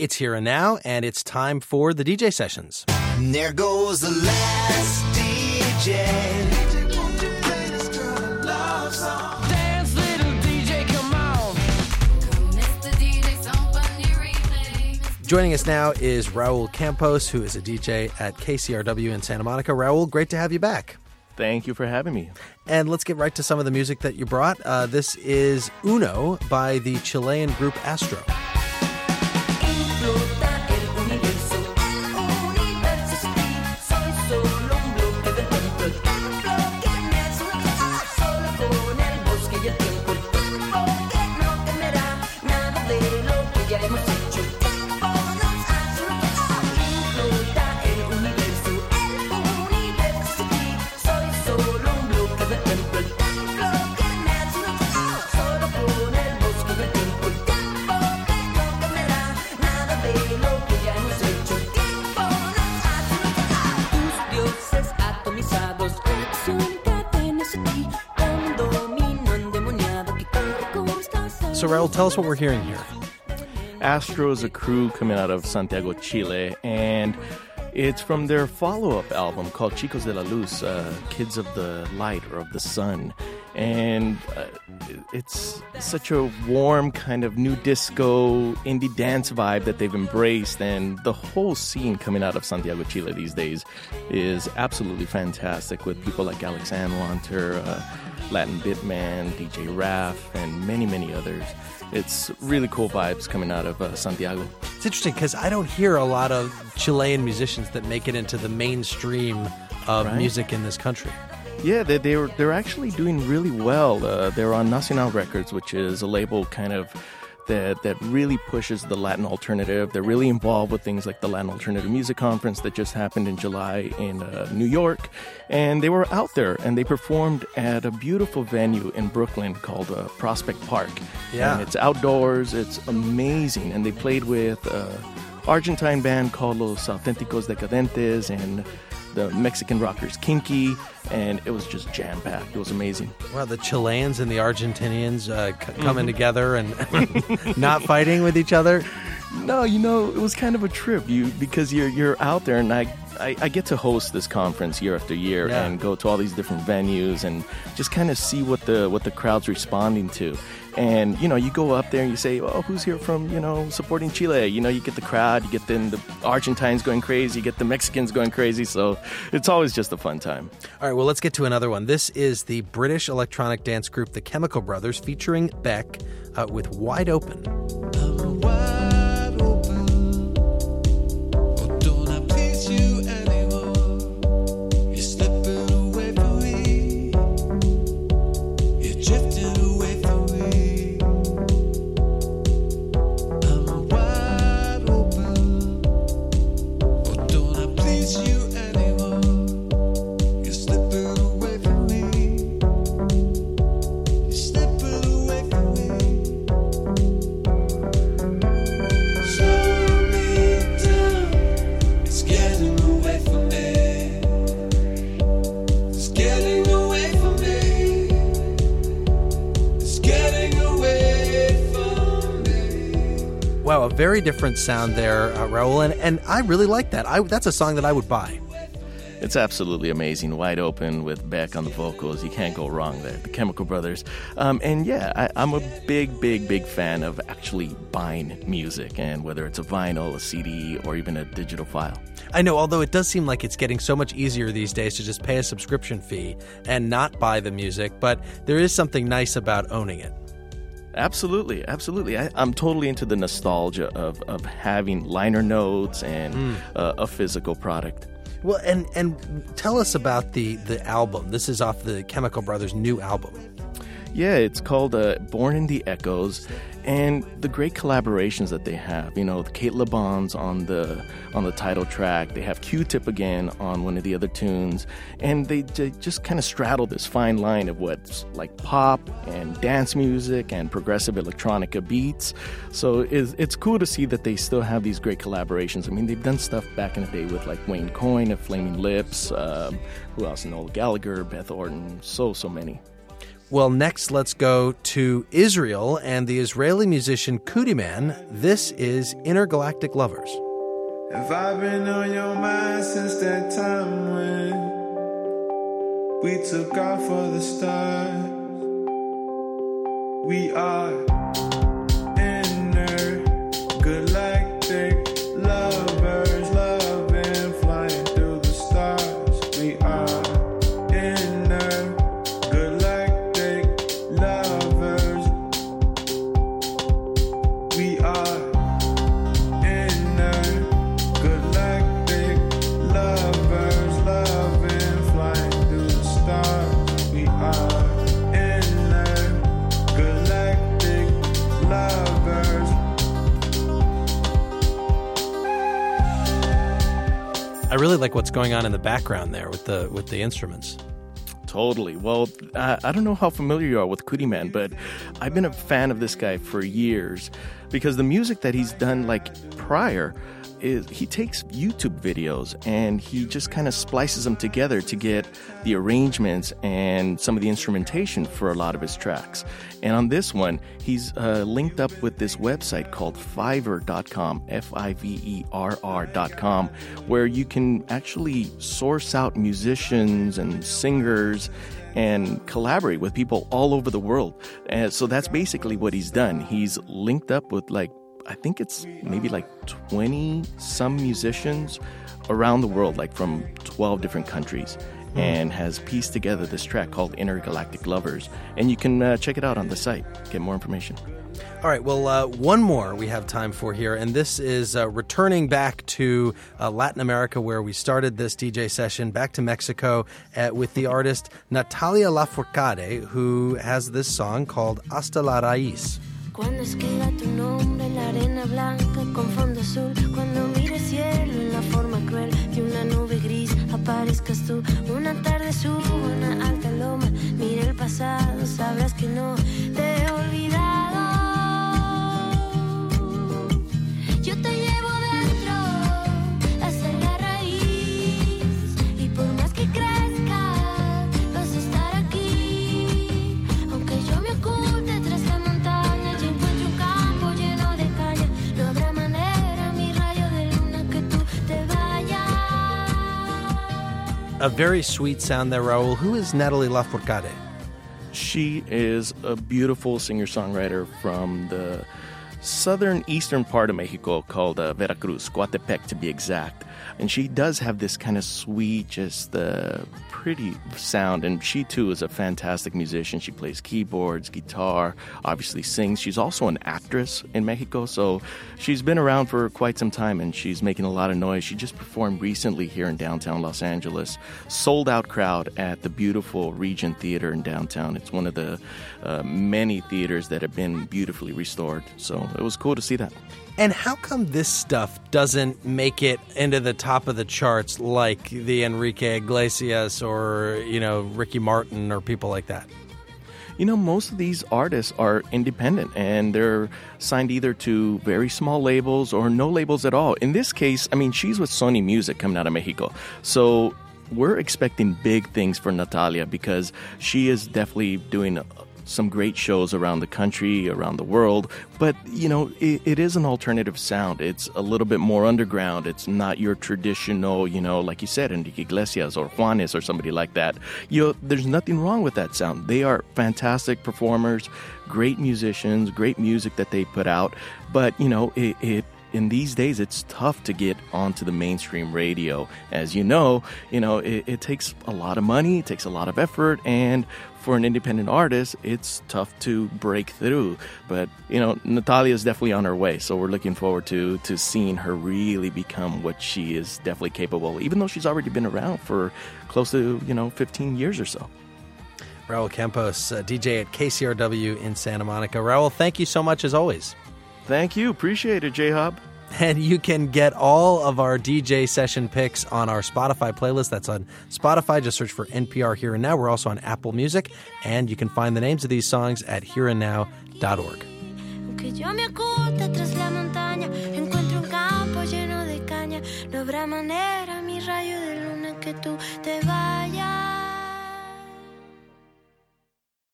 It's here and now, and it's time for the DJ sessions. And there goes the last DJ. Dance, little DJ, come on. Joining us now is Raul Campos, who is a DJ at KCRW in Santa Monica. Raul, great to have you back. Thank you for having me. And let's get right to some of the music that you brought. This is Uno by the Chilean group Astro. So, Raul, tell us what we're hearing here. Astro is a crew coming out of Santiago, Chile, and it's from their follow-up album called Chicos de la Luz, Kids of the Light or of the Sun. And it's such a warm kind of new disco, indie dance vibe that they've embraced. And the whole scene coming out of Santiago, Chile these days is absolutely fantastic with people like Alex Anwanter, Latin Bitman, DJ Raf, and many, many others. It's really cool vibes coming out of Santiago. It's interesting because I don't hear a lot of Chilean musicians that make it into the mainstream of music in this country. Yeah, they're actually doing really well. They're on Nacional Records, which is a label kind of that really pushes the Latin alternative. They're really involved with things like the Latin Alternative Music Conference that just happened in July in New York. And they were out there and they performed at a beautiful venue in Brooklyn called Prospect Park. Yeah. And it's outdoors. It's amazing. And they played with an Argentine band called Los Auténticos Decadentes and the Mexican rockers Kinky, and it was just jam-packed. It was amazing. Wow, the Chileans and the Argentinians coming together and not fighting with each other. No, it was kind of a trip because you're out there, and I get to host this conference year after year and go to all these different venues and just kind of see what the crowd's responding to. And, you go up there and you say, oh, who's here from, supporting Chile? You get the crowd, you get the Argentines going crazy, you get the Mexicans going crazy. So it's always just a fun time. All right, well, let's get to another one. This is the British electronic dance group, the Chemical Brothers, featuring Beck with Wide Open. Wow, a very different sound there, Raul, and I really like that. That's a song that I would buy. It's absolutely amazing. Wide Open with Beck on the vocals. You can't go wrong there. The Chemical Brothers. And yeah, I'm a big fan of actually buying music, and whether it's a vinyl, a CD, or even a digital file. I know, although it does seem like it's getting so much easier these days to just pay a subscription fee and not buy the music, but there is something nice about owning it. Absolutely. I'm totally into the nostalgia of having liner notes and a physical product. Well, and tell us about the album. This is off the Chemical Brothers' new album. Yeah, it's called Born in the Echoes, and the great collaborations that they have. Kate LeBon's on the title track. They have Q-Tip again on one of the other tunes, and they just kind of straddle this fine line of what's like pop and dance music and progressive electronica beats. So it's cool to see that they still have these great collaborations. I mean, they've done stuff back in the day with like Wayne Coyne of Flaming Lips, who else? Noel Gallagher, Beth Orton, so many. Well, next let's go to Israel and the Israeli musician Kutiman. This is Intergalactic Lovers. Have I been on your mind since that time when we took off for the stars? We are intergalactic lovers, loving, flying through the stars. We are intergalactic lovers. We are intergalactic lovers, loving, flying through the stars. We are intergalactic lovers. I really like what's going on in the background there with the instruments. Totally. Well, I don't know how familiar you are with Kutiman, but I've been a fan of this guy for years because the music that he's done prior is he takes YouTube videos and he just kind of splices them together to get the arrangements and some of the instrumentation for a lot of his tracks. And on this one, he's linked up with this website called Fiverr.com, Fiverr.com, where you can actually source out musicians and singers and collaborate with people all over the world. And so that's basically what he's done. He's linked up with I think it's maybe 20 some musicians around the world, from 12 different countries, and has pieced together this track called Intergalactic Lovers. And you can check it out on the site, get more information. All right, well, one more we have time for here, and this is returning back to Latin America where we started this DJ session, back to Mexico with the artist Natalia Lafourcade, who has this song called Hasta la Raíz. Cuando escriba tu nombre en la arena blanca con fondo azul, cuando mire el cielo en la forma cruel de una nube gris, aparezcas tú. Una tarde subo una alta loma, mire el pasado, sabrás que no te he olvidado. Yo te llevo dentro hasta la raíz, y por más que crezca vas a estar aquí, aunque yo me oculte tras la montaña. A very sweet sound there, Raul. Who is Natalie Lafourcade? She is a beautiful singer-songwriter from the eastern part of Mexico called Veracruz, Coatepec to be exact. And she does have this kind of sweet, just pretty sound. And she, too, is a fantastic musician. She plays keyboards, guitar, obviously sings. She's also an actress in Mexico, so she's been around for quite some time, and she's making a lot of noise. She just performed recently here in downtown Los Angeles. Sold-out crowd at the beautiful Regent Theater in downtown. It's one of the many theaters that have been beautifully restored, so it was cool to see that. And how come this stuff doesn't make it into the top of the charts like the Enrique Iglesias or, Ricky Martin or people like that? Most of these artists are independent and they're signed either to very small labels or no labels at all. In this case, she's with Sony Music coming out of Mexico. So we're expecting big things for Natalia because she is definitely doing some great shows around the country, around the world. But, it is an alternative sound. It's a little bit more underground. It's not your traditional, like you said, Enrique Iglesias or Juanes or somebody like that. There's nothing wrong with that sound. They are fantastic performers, great musicians, great music that they put out. But, in these days, it's tough to get onto the mainstream radio. As you know, it takes a lot of money, it takes a lot of effort, and for an independent artist, it's tough to break through. But, Natalia is definitely on her way, so we're looking forward to seeing her really become what she is definitely capable, even though she's already been around for close to, 15 years or so. Raul Campos, DJ at KCRW in Santa Monica. Raul, thank you so much as always. Thank you. Appreciate it, J-Hub. And you can get all of our DJ session picks on our Spotify playlist. That's on Spotify. Just search for NPR Here and Now. We're also on Apple Music. And you can find the names of these songs at hereandnow.org. Que yo me oculte tras la montaña, encuentro un campo lleno de caña. No habrá manera, mi rayo de luna, que tú te vayas.